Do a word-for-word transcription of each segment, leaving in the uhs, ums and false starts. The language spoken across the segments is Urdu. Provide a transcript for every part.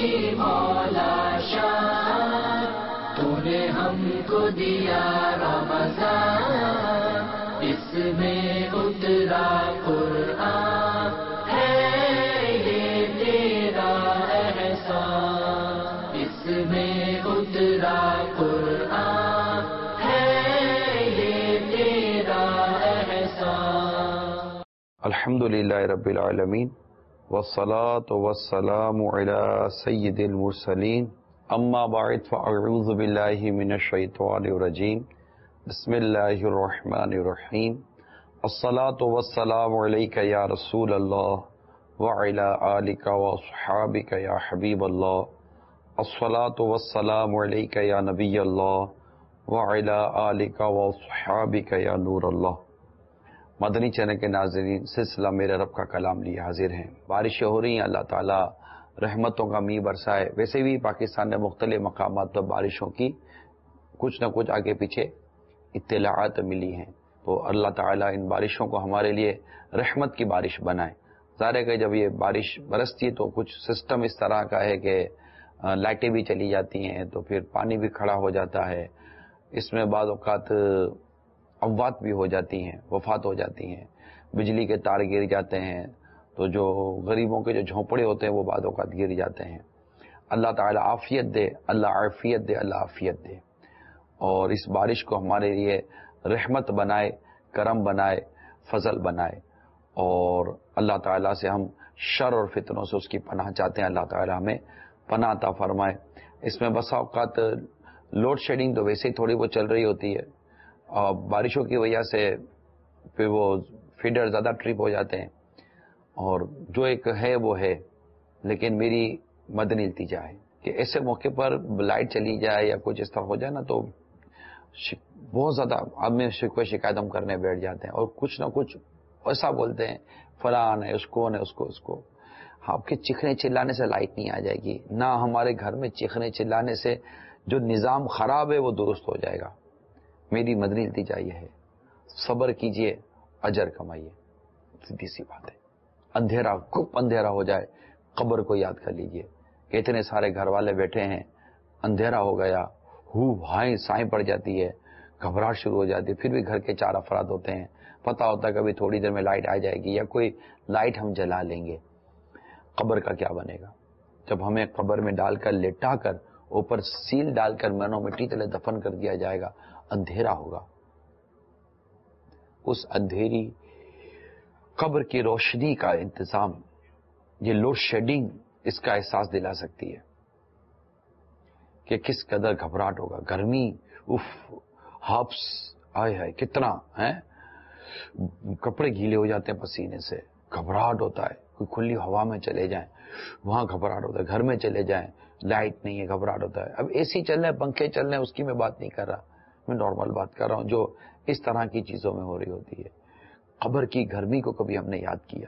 مولا شان، تو نے ہم کو دیا رمضان، اس میں اترا قرآن، ہے یہ تیرا احسان، اس میں اترا قرآن، ہے یہ تیرا احسان۔ الحمدللہ رب العالمین، والصلاة والسلام علی سید المرسلین، اما بعد فاعوذ باللہ من الشیطان الرجیم، بسم اللہ الرحمن الرحیم، الصلاة والسلام علیک یا رسول اللہ وعلی آلک واصحابک یا حبیب اللہ، الصلاة والسلام علیک یا نبی اللہ وعلی آلک واصحابک یا نور اللہ۔ مدنی چینل کے ناظرین، سلسلہ میرے رب کا کلام لیے حاضر ہیں۔ بارشیں ہو رہی ہیں، اللہ تعالیٰ رحمتوں کا می برسائے۔ ویسے بھی پاکستان میں مختلف مقامات پر بارشوں کی کچھ نہ کچھ آگے پیچھے اطلاعات ملی ہیں، تو اللہ تعالیٰ ان بارشوں کو ہمارے لیے رحمت کی بارش بنائے۔ ظاہر ہے کہ جب یہ بارش برستی ہے تو کچھ سسٹم اس طرح کا ہے کہ لائٹیں بھی چلی جاتی ہیں، تو پھر پانی بھی کھڑا ہو جاتا ہے، اس میں بعض اوقات اموات بھی ہو جاتی ہیں، وفات ہو جاتی ہیں، بجلی کے تار گر جاتے ہیں، تو جو غریبوں کے جو جھونپڑے ہوتے ہیں وہ بعض اوقات گر جاتے ہیں۔ اللہ تعالیٰ عافیت دے، اللہ عافیت دے، اللہ عافیت دے، اور اس بارش کو ہمارے لیے رحمت بنائے، کرم بنائے، فضل بنائے، اور اللہ تعالیٰ سے ہم شر اور فتنوں سے اس کی پناہ چاہتے ہیں۔ اللہ تعالیٰ ہمیں پناہ عطا فرمائے۔ اس میں بسا اوقات لوڈ شیڈنگ تو ویسے ہی تھوڑی بہت چل رہی ہوتی ہے، اور بارشوں کی وجہ سے پھر وہ فیڈر زیادہ ٹرپ ہو جاتے ہیں، اور جو ایک ہے وہ ہے، لیکن میری مدنی التجا ہے کہ ایسے موقع پر لائٹ چلی جائے یا کچھ اس طرح ہو جائے نا تو بہت زیادہ آدمی شکوہ شکایت ہم کرنے بیٹھ جاتے ہیں، اور کچھ نہ کچھ ایسا بولتے ہیں فلاں ہے، اس کو ہے، اس کو اس کو آپ کے چیخنے چلانے سے لائٹ نہیں آ جائے گی، نہ ہمارے گھر میں چیخنے چلانے سے جو نظام خراب ہے وہ درست ہو جائے گا۔ میری مدنی التجا یہ ہے، صبر کیجئے، اجر کمائیے، سیدھی سی بات ہے۔ اندھیرا خوب اندھیرا ہو جائے، قبر کو یاد کر لیجئے کہ اتنے سارے گھر والے بیٹھے ہیں، اندھیرا ہو گیا، ہو ہائیں سائیں پڑ جاتی ہے، گھبراہٹ شروع ہو جاتی ہے، پھر بھی گھر کے چار افراد ہوتے ہیں، پتہ ہوتا ہے کبھی تھوڑی دیر میں لائٹ آ جائے گی یا کوئی لائٹ ہم جلا لیں گے۔ قبر کا کیا بنے گا جب ہمیں قبر میں ڈال کر لٹا کر اوپر سیل ڈال کر مینو مٹی تلے دفن کر دیا جائے گا؟ اندھیرا ہوگا۔ اس اندھیری قبر کی روشنی کا انتظام، یہ لوڈ شیڈنگ اس کا احساس دلا سکتی ہے کہ کس قدر گھبراہٹ ہوگا۔ گرمی، اف، ہاپس، آئے ہے کتنا ہے، کپڑے گیلے ہو جاتے ہیں پسینے سے، گھبراہٹ ہوتا ہے۔ کوئی کھلی ہوا میں چلے جائیں، وہاں گھبراہٹ ہوتا ہے، گھر میں چلے جائیں، لائٹ نہیں ہے، گھبراہٹ ہوتا ہے۔ اب اے سی چل رہے ہیں، پنکھے چل رہے ہیں، اس کی میں بات نہیں کر رہا، میں نارمل بات کر رہا ہوں جو اس طرح کی چیزوں میں ہو رہی ہوتی ہے۔ قبر کی گرمی کو کبھی ہم نے یاد کیا؟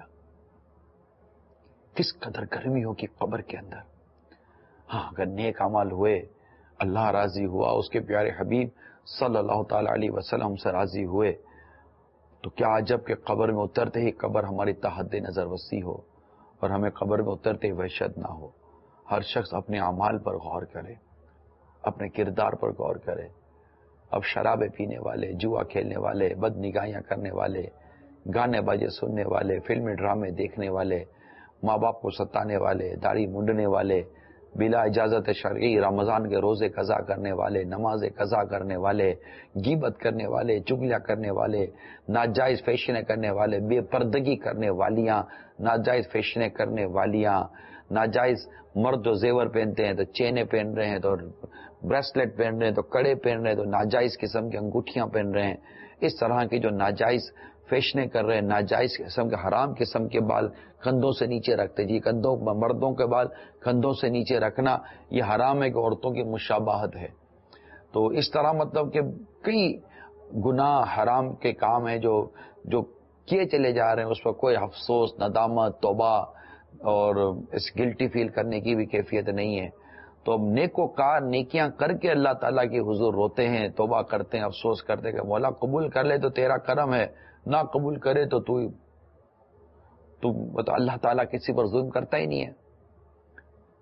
کس قدر گرمی ہوگی قبر کے اندر۔ ہاں، اگر نیک عمل ہوئے، اللہ راضی ہوا، اس کے پیارے حبیب صلی اللہ تعالی علیہ وسلم سے راضی ہوئے، تو کیا عجب کہ قبر میں اترتے ہی قبر ہماری تحت نظر وسیع ہو، اور ہمیں قبر میں اترتے ہی وحشت نہ ہو۔ ہر شخص اپنے اعمال پر غور کرے، اپنے کردار پر غور کرے۔ اب شرابیں پینے والے، جوا کھیلنے والے، بد نگاہیاں کرنے والے، گانے باجے سننے والے، فلمی ڈرامے دیکھنے والے، ماں باپ کو ستانے والے، داڑھی منڈنے والے، بلا اجازت شرعی رمضان کے روزے قضا کرنے والے، نمازیں قضا کرنے والے، غیبت کرنے والے، چغلیاں کرنے والے، ناجائز فیشنیں کرنے والے، بے پردگی کرنے والیاں، ناجائز فیشنیں کرنے والیاں، ناجائز مرد جو زیور پہنتے ہیں تو چینیں پہن رہے ہیں، تو بریسلیٹ پہن رہے ہیں، تو کڑے پہن رہے ہیں، تو ناجائز قسم کی انگوٹھیاں پہن رہے ہیں، اس طرح کی جو ناجائز فیشنیں کر رہے ہیں، ناجائز قسم کے حرام قسم کے بال کندھوں سے نیچے رکھتے، جی کندھوں مردوں کے بال کندھوں سے نیچے رکھنا یہ حرام ہے کہ عورتوں کی مشابہت ہے۔ تو اس طرح مطلب کہ کئی گناہ حرام کے کام ہیں جو جو کیے چلے جا رہے ہیں، اس پر کوئی افسوس، ندامت، توبہ اور اس گلٹی فیل کرنے کی بھی کیفیت نہیں ہے۔ تو اب نیکو کار نیکیاں کر کے اللہ تعالیٰ کی حضور روتے ہیں، توبہ کرتے ہیں، افسوس کرتے ہیں کہ مولا قبول کر لے تو تیرا کرم ہے، نہ قبول کرے تو تو تو اللہ تعالیٰ کسی پر ظلم کرتا ہی نہیں ہے۔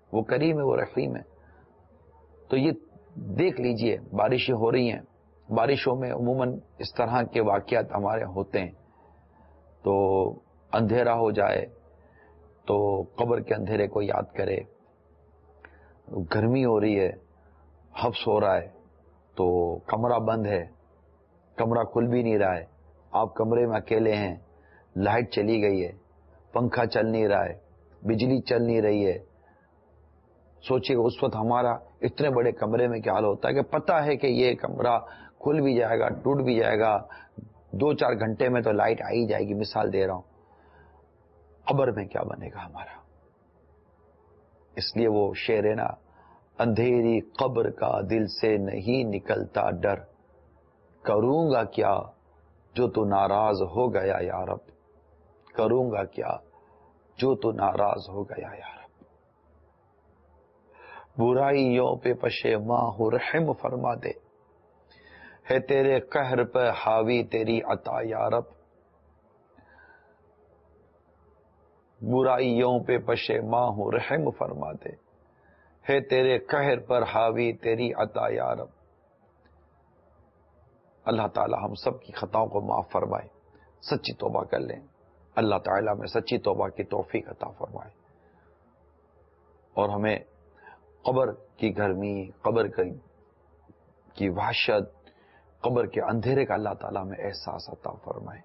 وہ کریم ہے، وہ رحیم ہے. تو یہ دیکھ لیجئے، بارشیں ہو رہی ہیں، بارشوں میں عموماً اس طرح کے واقعات ہمارے ہوتے ہیں. تو اندھیرا ہو جائے تو قبر کے اندھیرے کو یاد کرے. گرمی ہو رہی ہے، حبس ہو رہا ہے، تو کمرہ بند ہے، کمرہ کھل بھی نہیں رہا ہے، آپ کمرے میں اکیلے ہیں، لائٹ چلی گئی ہے، پنکھا چل نہیں رہا ہے، بجلی چل نہیں رہی ہے. سوچئے اس وقت ہمارا اتنے بڑے کمرے میں کیا حال ہوتا ہے کہ پتہ ہے کہ یہ کمرہ کھل بھی جائے گا، ٹوٹ بھی جائے گا، دو چار گھنٹے میں تو لائٹ آ ہی جائے گی. مثال دے رہا ہوں. قبر میں کیا بنے گا ہمارا؟ اس لیے وہ شعر ہے نا، اندھیری قبر کا دل سے نہیں نکلتا ڈر، کروں گا کیا جو تو ناراض ہو گیا یا رب، کروں گا کیا جو تو ناراض ہو گیا یا رب. برائیوں پہ پشیماں ہو رحم فرما دے، ہے تیرے قہر پہ حاوی تیری عطا یا رب. برائیوں پہ پشیماں ہو رحم فرما دے، ہے تیرے قہر پر حاوی تیری عطا یا رب. اللہ تعالی ہم سب کی خطاؤں کو معاف فرمائے، سچی توبہ کر لیں. اللہ تعالیٰ میں سچی توبہ کی توفیق عطا فرمائے، اور ہمیں قبر کی گرمی، قبر کی وحشت، قبر کے اندھیرے کا اللہ تعالیٰ میں احساس عطا فرمائے.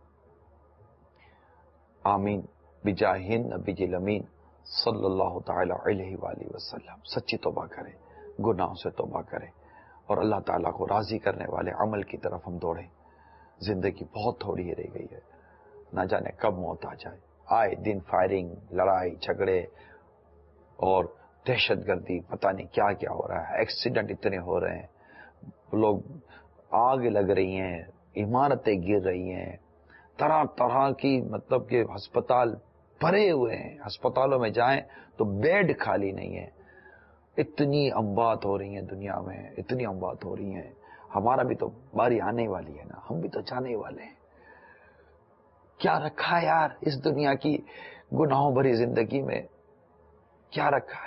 آمین بجاہ نبی الامین صلی اللہ تعالی علیہ وآلہ وسلم. سچی توبہ کریں، گناہوں سے توبہ کریں، اور اللہ تعالیٰ کو راضی کرنے والے عمل کی طرف ہم دوڑیں. زندگی بہت تھوڑی ہی رہ گئی ہے، نہ جانے کب موت آ جائے. آئے دن فائرنگ، لڑائی جھگڑے اور دہشت گردی، پتہ نہیں کیا کیا ہو رہا ہے. ایکسیڈنٹ اتنے ہو رہے ہیں، لوگ آگ لگ رہی ہیں، عمارتیں گر رہی ہیں، طرح طرح کی، مطلب کہ ہسپتال بھرے ہوئے ہیں. ہسپتالوں میں جائیں تو بیڈ خالی نہیں ہے. اتنی اموات ہو رہی ہیں دنیا میں، اتنی اموات ہو رہی ہیں. ہمارا بھی تو باری آنے والی ہے نا، ہم بھی تو جانے والے ہیں. کیا رکھا ہے یار اس دنیا کی گناہوں بھری زندگی میں؟ کیا رکھا ہے؟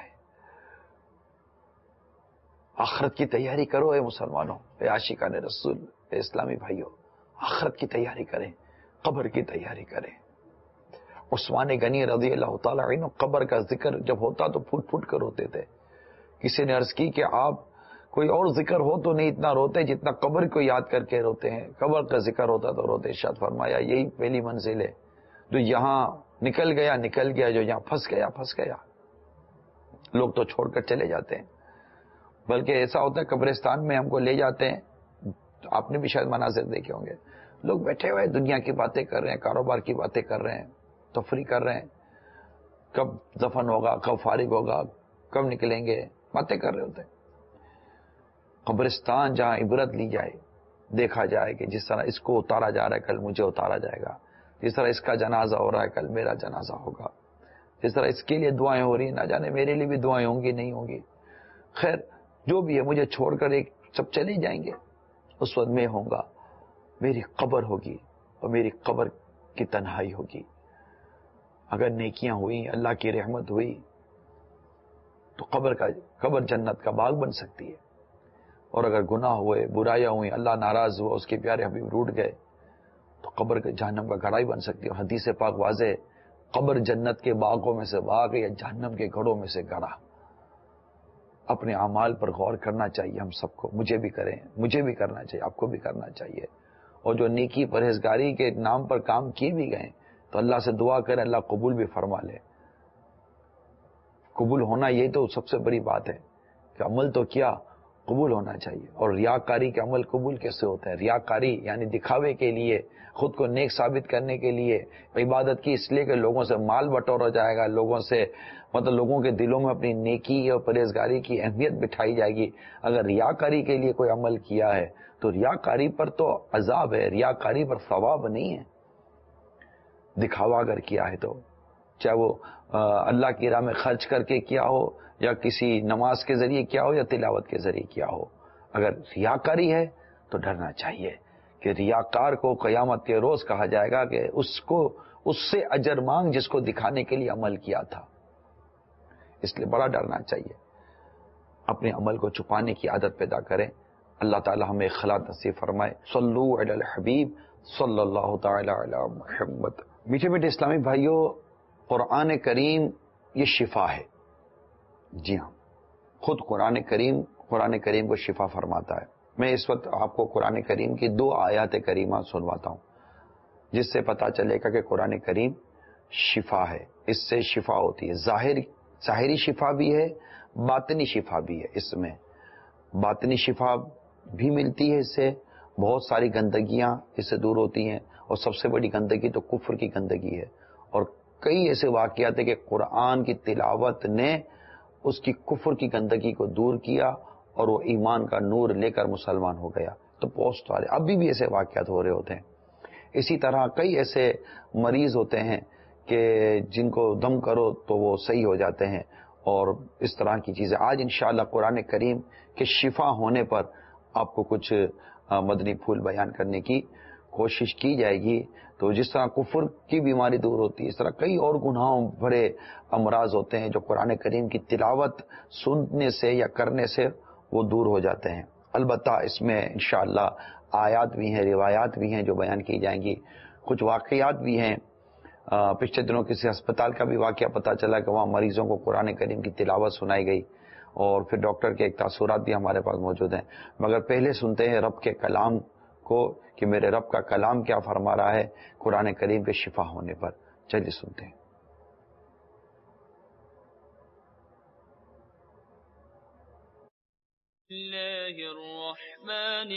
آخرت کی تیاری کرو اے مسلمانوں، اے عاشقان رسول، اے اسلامی بھائیوں. آخرت کی تیاری کریں، قبر کی تیاری کریں. عثمان غنی رضی اللہ تعالی عنہ قبر کا ذکر جب ہوتا تو پھوٹ پھوٹ کر روتے تھے. کسی نے عرض کی کہ آپ کوئی اور ذکر ہو تو نہیں اتنا روتے جتنا قبر کو یاد کر کے روتے ہیں. قبر کا ذکر ہوتا تو روتے. ارشاد فرمایا یہی پہلی منزل ہے، جو یہاں نکل گیا نکل گیا، جو یہاں پھنس گیا پھنس گیا. لوگ تو چھوڑ کر چلے جاتے ہیں، بلکہ ایسا ہوتا ہے قبرستان میں ہم کو لے جاتے ہیں. آپ نے بھی شاید مناظر دیکھے ہوں گے، لوگ بیٹھے ہوئے دنیا کی باتیں کر رہے ہیں، کاروبار کی باتیں کر رہے ہیں، تفریح کر رہے ہیں. کب دفن ہوگا، کب فارغ ہوگا، کب نکلیں گے، باتیں کر رہے ہوتے ہیں. قبرستان جہاں عبرت لی جائے، دیکھا جائے کہ جس طرح اس کو اتارا جا رہا ہے کل مجھے اتارا جائے گا، جس طرح اس کا جنازہ ہو رہا ہے کل میرا جنازہ ہوگا، جس طرح اس کے لیے دعائیں ہو رہی ہیں نہ جانے میرے لیے بھی دعائیں ہوں گی نہیں ہوں گی. خیر جو بھی ہے، مجھے چھوڑ کر ایک سب چلے جائیں گے. اس وقت میں ہوں گا، میری قبر ہوگی اور میری قبر کی تنہائی ہوگی. اگر نیکیاں ہوئی، اللہ کی رحمت ہوئی تو قبر کا قبر جنت کا باغ بن سکتی ہے. اور اگر گناہ ہوئے، برائیاں ہوئی، اللہ ناراض ہوا، اس کے پیارے حبیب روٹ گئے تو قبر کے جہنم کا گڑھائی بن سکتی ہے. حدیث پاک واضح، قبر جنت کے باغوں میں سے باغ یا جہنم کے گڑھوں میں سے گڑھا. اپنے اعمال پر غور کرنا چاہیے ہم سب کو. مجھے بھی کریں، مجھے بھی کرنا چاہیے، آپ کو بھی کرنا چاہیے. اور جو نیکی پرہیزگاری کے نام پر کام کیے بھی گئے تو اللہ سے دعا کریں اللہ قبول بھی فرما لے. قبول ہونا یہ تو سب سے بڑی بات ہے کہ عمل تو کیا، قبول ہونا چاہیے. اور ریاکاری کے عمل قبول کیسے ہوتا ہے؟ ریاکاری یعنی دکھاوے کے لیے، خود کو نیک ثابت کرنے کے لیے عبادت کی، اس لیے کہ لوگوں سے مال بٹورا جائے گا، لوگوں سے مطلب لوگوں کے دلوں میں اپنی نیکی اور پرہیزگاری کی اہمیت بٹھائی جائے گی. اگر ریاکاری کے لیے کوئی عمل کیا ہے تو ریاکاری پر تو عذاب ہے، ریاکاری پر ثواب نہیں ہے. دکھاوا اگر کیا ہے تو چاہے وہ اللہ کی راہ میں خرچ کر کے کیا ہو، یا کسی نماز کے ذریعے کیا ہو، یا تلاوت کے ذریعے کیا ہو، اگر ریاکاری ہے تو ڈرنا چاہیے کہ ریاکار کو قیامت کے روز کہا جائے گا کہ اس کو اس سے اجر مانگ جس کو دکھانے کے لیے عمل کیا تھا. اس لیے بڑا ڈرنا چاہیے. اپنے عمل کو چھپانے کی عادت پیدا کریں. اللہ تعالی ہمیں اخلاص نصیب فرمائے. صلو علی الحبیب صلی اللہ تعالی علی محمد. میٹھے میٹھے اسلامی بھائیوں، قرآن کریم یہ شفا ہے. جی ہاں، خود قرآن کریم قرآن کریم کو شفا فرماتا ہے. میں اس وقت آپ کو قرآن کریم کی دو آیات کریمہ سنواتا ہوں جس سے پتا چلے گا کہ قرآن کریم شفا ہے. اس سے شفا ہوتی ہے. ظاہر ظاہری شفا بھی ہے، باطنی شفا بھی ہے. اس میں باطنی شفا بھی ملتی ہے. اس سے بہت ساری گندگیاں اس سے دور ہوتی ہیں، اور سب سے بڑی گندگی تو کفر کی گندگی ہے. اور کئی ایسے واقعات ہیں کہ قرآن کی تلاوت نے اس کی کفر کی گندگی کو دور کیا اور وہ ایمان کا نور لے کر مسلمان ہو گیا. تو پوسٹ والے ابھی بھی ایسے واقعات ہو رہے ہوتے ہیں. اسی طرح کئی ایسے مریض ہوتے ہیں کہ جن کو دم کرو تو وہ صحیح ہو جاتے ہیں، اور اس طرح کی چیزیں. آج انشاءاللہ قرآن کریم کے شفا ہونے پر آپ کو کچھ مدنی پھول بیان کرنے کی کوشش کی جائے گی. تو جس طرح کفر کی بیماری دور ہوتی ہے، اس طرح کئی اور گناہوں بھرے امراض ہوتے ہیں جو قرآن کریم کی تلاوت سننے سے یا کرنے سے وہ دور ہو جاتے ہیں. البتہ اس میں انشاءاللہ آیات بھی ہیں، روایات بھی ہیں جو بیان کی جائیں گی. کچھ واقعات بھی ہیں. پچھلے دنوں کسی ہسپتال کا بھی واقعہ پتہ چلا کہ وہاں مریضوں کو قرآن کریم کی تلاوت سنائی گئی، اور پھر ڈاکٹر کے ایک تاثرات بھی ہمارے پاس موجود ہیں. مگر پہلے سنتے ہیں رب کے کلام کو کہ میرے رب کا کلام کیا فرما رہا ہے قرآن کریم کے شفا ہونے پر. چلیے سنتے ہیں. اللہ الرحمن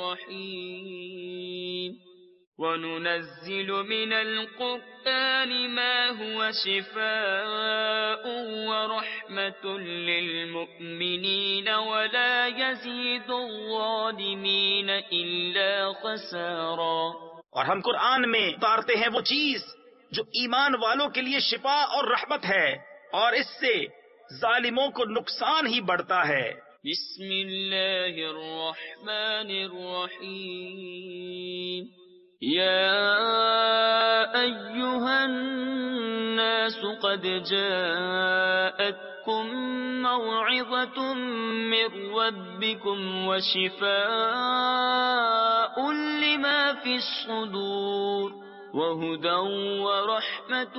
الرحیم وَنُنَزِّلُ مِنَ الْقُرْآنِ مَا هُوَ شِفَاءٌ وَرَحْمَةٌ لِّلْمُؤْمِنِينَ وَلَا يَزِيدُ الظَّالِمِينَ إِلَّا خَسَارًا. اور ہم قرآن میں اتارتے ہیں وہ چیز جو ایمان والوں کے لیے شفا اور رحمت ہے، اور اس سے ظالموں کو نقصان ہی بڑھتا ہے. بسم اللہ الرحمن الرحیم یا ایہا الناس قد جاءتکم موعظۃ من ربکم وشفاء لما فی الصدور وہدی ورحمۃ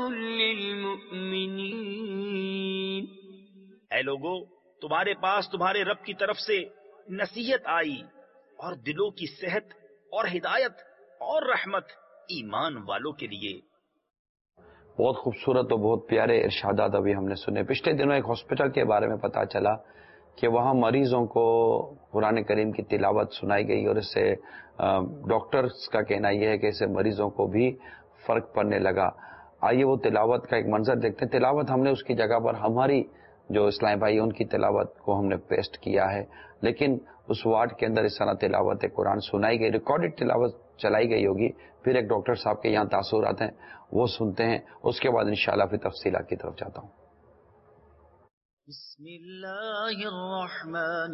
للمؤمنین. اے لوگو، تمہارے پاس تمہارے رب کی طرف سے نصیحت آئی، اور دلوں کی صحت اور ہدایت اور رحمت ایمان والوں کے لیے. بہت خوبصورت اور بہت پیارے ارشادات ابھی ہم نے سنے. پچھلے دنوں ایک ہاسپٹل کے بارے میں پتا چلا کہ وہاں مریضوں کو قرآن کریم کی تلاوت سنائی گئی، اور اس سے ڈاکٹرز کا کہنا یہ ہے کہ اس سے مریضوں کو بھی فرق پڑنے لگا. آئیے وہ تلاوت کا ایک منظر دیکھتے ہیں. تلاوت ہم نے اس کی جگہ پر ہماری جو اسلامی بھائی ان کی تلاوت کو ہم نے پیسٹ کیا ہے، لیکن اس وارڈ کے اندر اس طرح تلاوت قرآن سنائی گئی، ریکارڈڈ تلاوت چلائی گئی ہوگی. پھر ایک ڈاکٹر صاحب کے یہاں تاثرات ہیں وہ سنتے ہیں، اس کے بعد انشاءاللہ پھر تفصیلات کی طرف جاتا ہوں. بسم اللہ الرحمن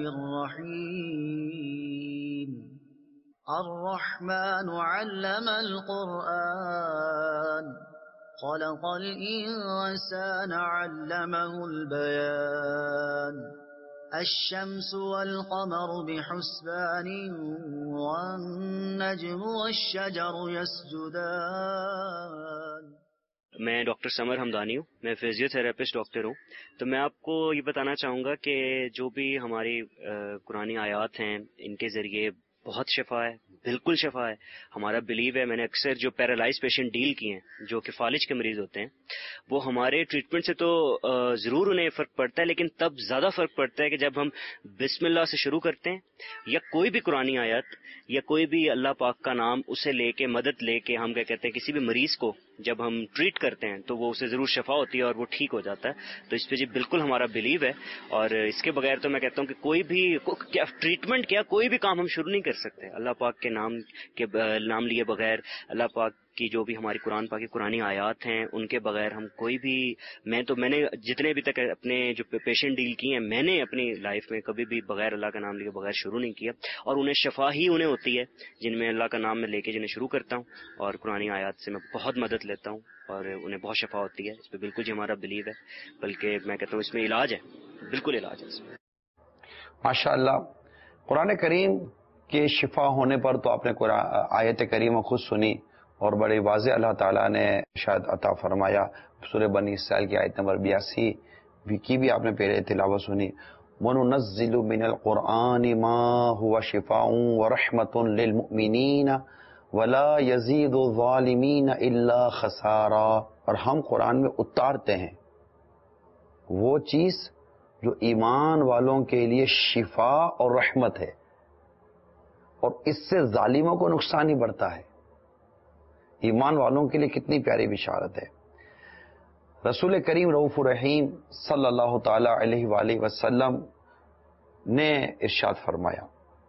الرحیم الرحمن علم القرآن خلق الإنسان علمه البيان الشمس والقمر بحسبان والنجم والشجر يسجدان. میں ڈاکٹر سمر ہمدانی ہوں، میں فزیو تھراپسٹ ڈاکٹر ہوں. تو میں آپ کو یہ بتانا چاہوں گا کہ جو بھی ہماری قرآنی آیات ہیں ان کے ذریعے بہت شفا ہے، بالکل شفا ہے. ہمارا بلیو ہے، میں نے اکثر جو پیرالائز پیشنٹ ڈیل کیے ہیں جو کہ فالج کے مریض ہوتے ہیں، وہ ہمارے ٹریٹمنٹ سے تو ضرور انہیں فرق پڑتا ہے، لیکن تب زیادہ فرق پڑتا ہے کہ جب ہم بسم اللہ سے شروع کرتے ہیں، یا کوئی بھی قرآنی آیت یا کوئی بھی اللہ پاک کا نام اسے لے کے مدد لے کے ہم کیا کہتے ہیں کسی بھی مریض کو جب ہم ٹریٹ کرتے ہیں تو وہ اسے ضرور شفا ہوتی ہے اور وہ ٹھیک ہو جاتا ہے. تو اس پہ جی بالکل ہمارا بلیو ہے، اور اس کے بغیر تو میں کہتا ہوں کہ کوئی بھی کیا ٹریٹمنٹ کیا کوئی بھی کام ہم شروع نہیں کر سکتے اللہ پاک کے نام کے نام لیے بغیر، اللہ پاک کی جو بھی ہماری قرآن پاک کی قرآنی آیات ہیں ان کے بغیر ہم کوئی بھی، میں تو میں نے جتنے بھی تک اپنے جو پیشنٹ ڈیل کیے ہیں میں نے اپنی لائف میں کبھی بھی بغیر اللہ کا نام لے کے بغیر شروع نہیں کیا، اور انہیں شفا ہی انہیں ہوتی ہے جن میں اللہ کا نام میں لے کے جنہیں شروع کرتا ہوں، اور قرآنی آیات سے میں بہت مدد لیتا ہوں اور انہیں بہت شفا ہوتی ہے. اس پہ بالکل جی ہمارا بلیو ہے، بلکہ میں کہتا ہوں اس میں علاج ہے، بالکل علاج ہے اس میں. ماشاء اللہ. قرآن کریم کے شفا ہونے پر تو آپ نے آیت کریمہ خود سنی، اور بڑے واضح اللہ تعالیٰ نے شاید عطا فرمایا. سورہ بنی اسرائیل کی آیت نمبر بیاسی کی بھی آپ نے پہلے تلاوت سنی. وَنُنَزِّلُ مِنَ الْقُرْآنِ مَا هُوَ شِفَاءٌ وَرَحْمَةٌ لِّلْمُؤْمِنِينَ وَلَا يَزِيدُ الظَّالِمِينَ إِلَّا خَسَارًا. اور ہم قرآن میں اتارتے ہیں وہ چیز جو ایمان والوں کے لیے شفا اور رحمت ہے، اور اس سے ظالموں کو نقصان ہی بڑھتا ہے. ایمان والوں کے لیے کتنی پیاری بشارت ہے. رسول کریم رؤوف الرحیم صلی اللہ تعالی علیہ وآلہ وسلم نے ارشاد فرمایا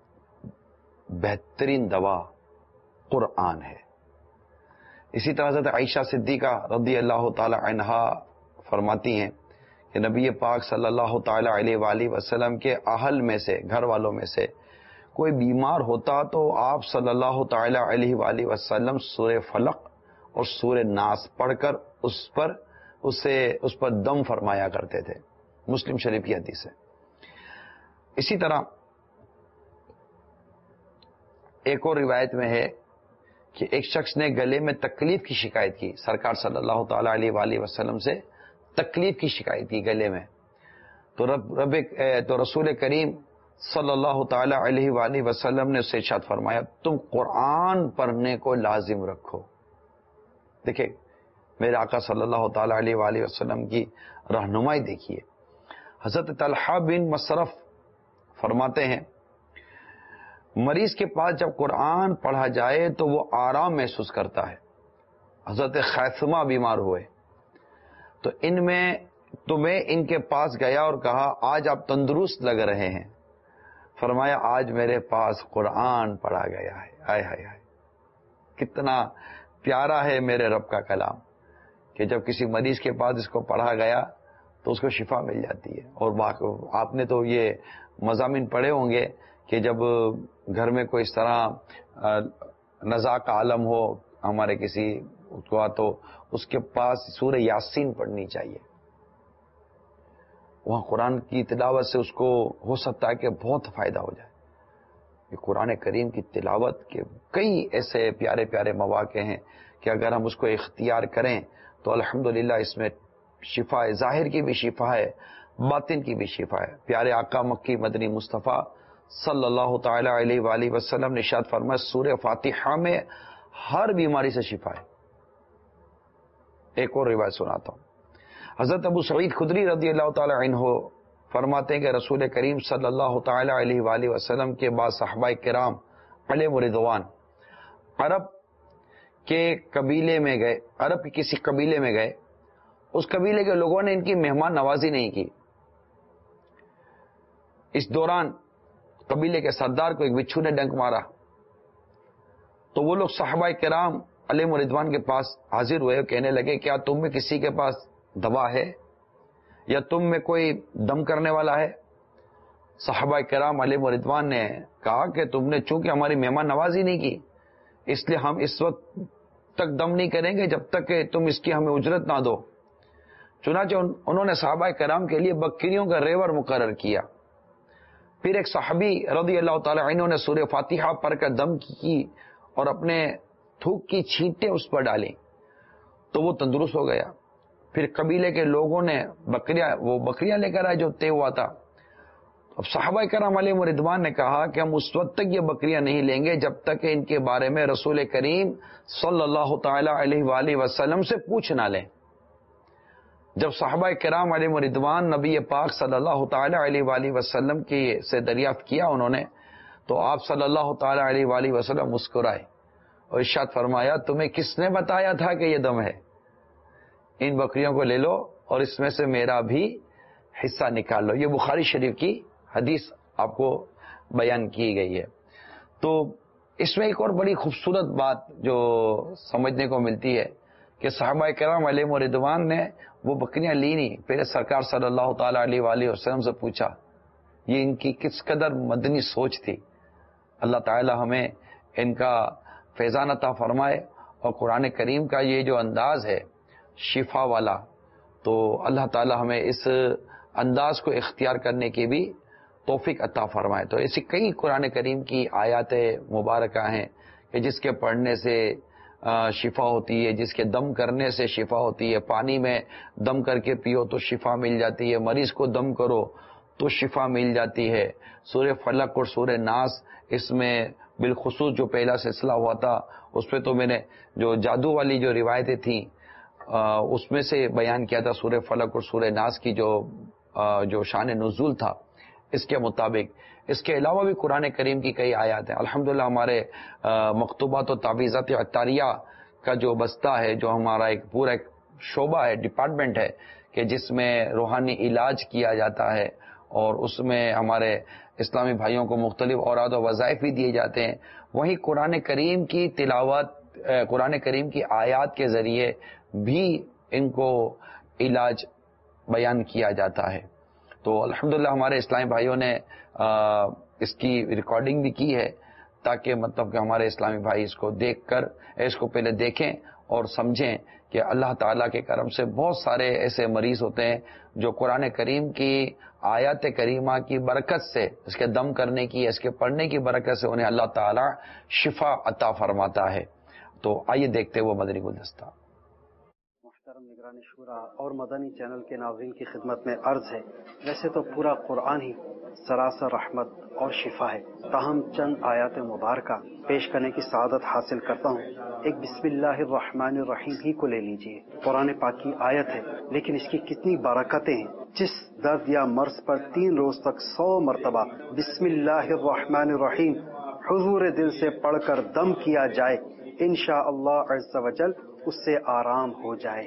بہترین دوا قرآن ہے. اسی طرح حضرت عائشہ صدیقہ رضی اللہ تعالی عنہا فرماتی ہیں کہ نبی پاک صلی اللہ تعالی علیہ وآلہ وسلم کے اہل میں سے، گھر والوں میں سے کوئی بیمار ہوتا تو آپ صلی اللہ تعالی علیہ وآلہ وسلم سورہ فلق اور سورہ ناس پڑھ کر اس پر اسے اس پر دم فرمایا کرتے تھے. مسلم شریف کی حدیث ہے. اسی طرح ایک اور روایت میں ہے کہ ایک شخص نے گلے میں تکلیف کی شکایت کی، سرکار صلی اللہ تعالی علیہ وآلہ وسلم سے تکلیف کی شکایت کی گلے میں، تو رب رب تو رسول کریم صلی اللہ تعالی علیہ وآلہ وسلم نے اسے ارشاد فرمایا تم قرآن پڑھنے کو لازم رکھو. دیکھیں میرے آقا صلی اللہ تعالی علیہ وآلہ وسلم کی رہنمائی دیکھیے. حضرت طلحہ بن مصرف فرماتے ہیں مریض کے پاس جب قرآن پڑھا جائے تو وہ آرام محسوس کرتا ہے. حضرت خیثمہ بیمار ہوئے تو ان میں تو میں ان کے پاس گیا اور کہا آج آپ تندرست لگ رہے ہیں. فرمایا آج میرے پاس قرآن پڑھا گیا ہے. آئے ہائے ہائے کتنا پیارا ہے میرے رب کا کلام کہ جب کسی مریض کے پاس اس کو پڑھا گیا تو اس کو شفا مل جاتی ہے. اور آپ نے تو یہ مضامین پڑھے ہوں گے کہ جب گھر میں کوئی اس طرح نزاع کا عالم ہو ہمارے کسی کو تو اس کے پاس سورہ یاسین پڑھنی چاہیے. وہاں قرآن کی تلاوت سے اس کو ہو سکتا ہے کہ بہت فائدہ ہو جائے. یہ قرآن کریم کی تلاوت کے کئی ایسے پیارے پیارے مواقع ہیں کہ اگر ہم اس کو اختیار کریں تو الحمدللہ اس میں شفا ہے، ظاہر کی بھی شفا ہے، باطن کی بھی شفا ہے. پیارے آقا مکی مدنی مصطفیٰ صلی اللہ تعالی علیہ وآلہ وسلم نے ارشاد فرمایا سورہ فاتحہ میں ہر بیماری سے شفا ہے. ایک اور روایت سناتا ہوں. حضرت ابو سعید خدری رضی اللہ تعالی عنہ فرماتے ہیں کہ رسول کریم صلی اللہ تعالی علیہ وآلہ وسلم کے بعد صحابہ کرام علیہم رضوان عرب کے قبیلے میں گئے، عرب کے کسی قبیلے میں گئے. اس قبیلے کے لوگوں نے ان کی مہمان نوازی نہیں کی. اس دوران قبیلے کے سردار کو ایک بچھو نے ڈنک مارا تو وہ لوگ صحابہ کرام علیہم رضوان کے پاس حاضر ہوئے، کہنے لگے کیا تم میں کسی کے پاس دوا ہے یا تم میں کوئی دم کرنے والا ہے؟ صحابہ کرام علیہم رضوان نے کہا کہ تم نے چونکہ ہماری مہمان نوازی نہیں کی اس لیے ہم اس وقت تک دم نہیں کریں گے جب تک کہ تم اس کی ہمیں اجرت نہ دو. چنانچہ انہوں نے صحابہ کرام کے لیے بکریوں کا ریوڑ مقرر کیا. پھر ایک صحابی رضی اللہ تعالی عنہ نے سورہ فاتحہ پڑھ کر دم کی اور اپنے تھوک کی چھینٹیں اس پر ڈالیں تو وہ تندرست ہو گیا. پھر قبیلے کے لوگوں نے بکریاں وہ بکریاں لے کر آئے جو طے ہوا تھا. اب صحابہ کرام علیہ رضوان نے کہا کہ ہم اس وقت تک یہ بکریاں نہیں لیں گے جب تک کہ ان کے بارے میں رسول کریم صلی اللہ تعالی علیہ وآلہ وسلم سے پوچھ نہ لیں. جب صحابہ کرام علیہ رضوان نبی پاک صلی اللہ تعالی علیہ وآلہ وسلم کی سے دریافت کیا انہوں نے تو آپ صلی اللہ تعالی علیہ وآلہ وسلم مسکرائے اور ارشاد فرمایا تمہیں کس نے بتایا تھا کہ یہ دم ہے؟ ان بکریوں کو لے لو اور اس میں سے میرا بھی حصہ نکال لو. یہ بخاری شریف کی حدیث آپ کو بیان کی گئی ہے. تو اس میں ایک اور بڑی خوبصورت بات جو سمجھنے کو ملتی ہے کہ صحابہ کرام علیہ رضوان نے وہ بکریاں لی نہیں، پھر سرکار صلی اللہ تعالی علیہ وآلہ وسلم سے پوچھا. یہ ان کی کس قدر مدنی سوچ تھی. اللہ تعالی ہمیں ان کا فیضان عطا فرمائے، اور قرآن کریم کا یہ جو انداز ہے شفا والا، تو اللہ تعالی ہمیں اس انداز کو اختیار کرنے کی بھی توفیق عطا فرمائے. تو ایسی کئی قرآن کریم کی آیات مبارکہ ہیں کہ جس کے پڑھنے سے شفا ہوتی ہے، جس کے دم کرنے سے شفا ہوتی ہے. پانی میں دم کر کے پیو تو شفا مل جاتی ہے، مریض کو دم کرو تو شفا مل جاتی ہے. سورہ فلق اور سورہ ناس، اس میں بالخصوص جو پہلا سلسلہ ہوا تھا اس پہ تو میں نے جو جادو والی جو روایتیں تھیں اس میں سے بیان کیا تھا سورہ فلق اور سورہ ناس کی جو جو شان نزول تھا اس کے مطابق. اس کے علاوہ بھی قرآن کریم کی کئی آیات ہیں. الحمدللہ ہمارے مکتوبات و تعویذات عطاریہ کا جو بستہ ہے، جو ہمارا ایک پورا ایک شعبہ ہے، ڈپارٹمنٹ ہے کہ جس میں روحانی علاج کیا جاتا ہے، اور اس میں ہمارے اسلامی بھائیوں کو مختلف اوراد و وظائف بھی دیے جاتے ہیں. وہیں قرآن کریم کی تلاوت، قرآن کریم کی آیات کے ذریعے بھی ان کو علاج بیان کیا جاتا ہے. تو الحمدللہ ہمارے اسلامی بھائیوں نے اس کی ریکارڈنگ بھی کی ہے تاکہ مطلب کہ ہمارے اسلامی بھائی اس کو دیکھ کر اس کو پہلے دیکھیں اور سمجھیں کہ اللہ تعالیٰ کے کرم سے بہت سارے ایسے مریض ہوتے ہیں جو قرآن کریم کی آیات کریمہ کی برکت سے، اس کے دم کرنے کی، اس کے پڑھنے کی برکت سے انہیں اللہ تعالیٰ شفا عطا فرماتا ہے. تو آئیے دیکھتے وہ مدنی گلدستہ. محترم نگران شورا اور مدنی چینل کے ناظرین کی خدمت میں عرض ہے، ویسے تو پورا قرآن ہی سراسر رحمت اور شفا ہے، تاہم چند آیات مبارکہ پیش کرنے کی سعادت حاصل کرتا ہوں. ایک بسم اللہ الرحمن الرحیم ہی کو لے لیجئے. قرآن پاک کی آیت ہے لیکن اس کی کتنی برکتیں ہیں. جس درد یا مرض پر تین روز تک سو مرتبہ بسم اللہ الرحمن الرحیم حضور دل سے پڑھ کر دم کیا جائے، انشاءاللہ عز و جل اس سے آرام ہو جائے.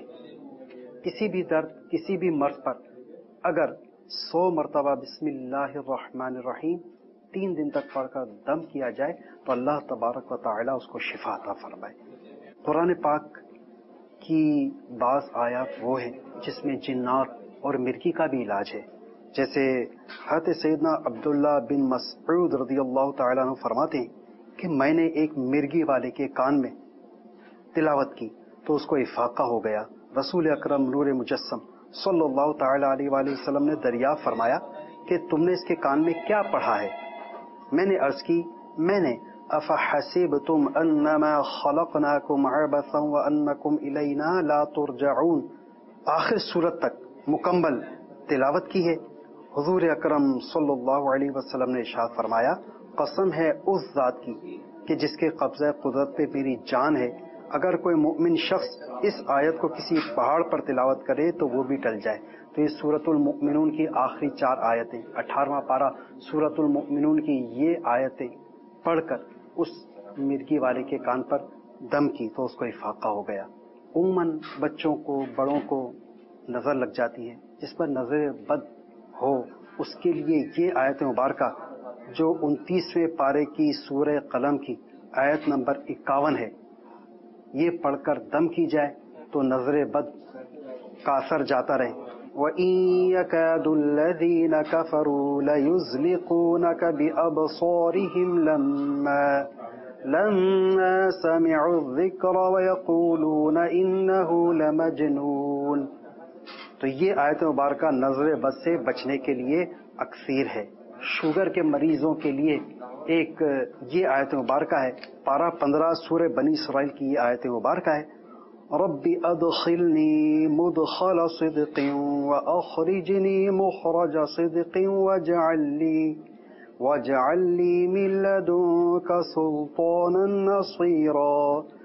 کسی بھی درد، کسی بھی مرض پر اگر سو مرتبہ بسم اللہ الرحمن الرحیم تین دن تک پڑھ کر دم کیا جائے تو اللہ تبارک و تعالی اس کو شفا عطا فرمائے. قرآن پاک کی بعض آیات وہ ہیں جس میں جنات اور مرگی کا بھی علاج ہے. جیسے حضرت سیدنا عبداللہ بن مسعود رضی اللہ تعالیٰ عنہ فرماتے ہیں کہ میں نے ایک مرگی والے کے کان میں تلاوت کی تو اس کو افاقہ ہو گیا. رسول اکرم نور مجسم صلی اللہ تعالیٰ علیہ وآلہ وسلم نے دریافت فرمایا کہ تم نے اس کے کان میں کیا پڑھا ہے؟ میں نے عرض کی، میں نے افحسبتم انما خلقناکم عبثا وانکم الینا لا ترجعون آخر سورت تک مکمل تلاوت کی ہے. حضور اکرم صلی اللہ علیہ وسلم نے ارشاد فرمایا، قسم ہے اس ذات کی کہ جس کے قبضہ قدرت پہ میری جان ہے، اگر کوئی مومن شخص اس آیت کو کسی پہاڑ پر تلاوت کرے تو وہ بھی ٹل جائے. تو یہ سورۃ المؤمنون کی آخری چار آیتیں، اٹھارہواں پارہ سورۃ المؤمنون کی یہ آیتیں پڑھ کر اس مرگی والے کے کان پر دم کی تو اس کو افاقہ ہو گیا. عموماً بچوں کو، بڑوں کو نظر لگ جاتی ہے، جس پر نظر بد ہو اس کے لیے یہ آیت مبارکہ جو انتیسویں پارے کی سورہ قلم کی آیت نمبر اکاون ہے، یہ پڑھ کر دم کی جائے تو نظر بد کا اثر جاتا رہے. وَإِن يَكَادُ الَّذِينَ كَفَرُوا لَيُزْلِقُونَكَ بِأَبْصَارِهِمْ لَمَّا لَمَّا سَمِعُوا الذِّكْرَ وَيَقُولُونَ إِنَّهُ لَمَجْنُونَ. تو یہ آیت مبارکہ نظر بد سے بچنے کے لیے اکثیر ہے. شوگر کے مریضوں کے لیے ایک یہ آیت مبارکہ ہے، پارہ پندرہ سورہ بنی اسرائیل کی یہ آیت مبارکہ ہے، رب ادخلنی مدخل صدق واخرجنی مخرج صدق واجعل لی واجعل لی من لدنک سلطانا نصیرا.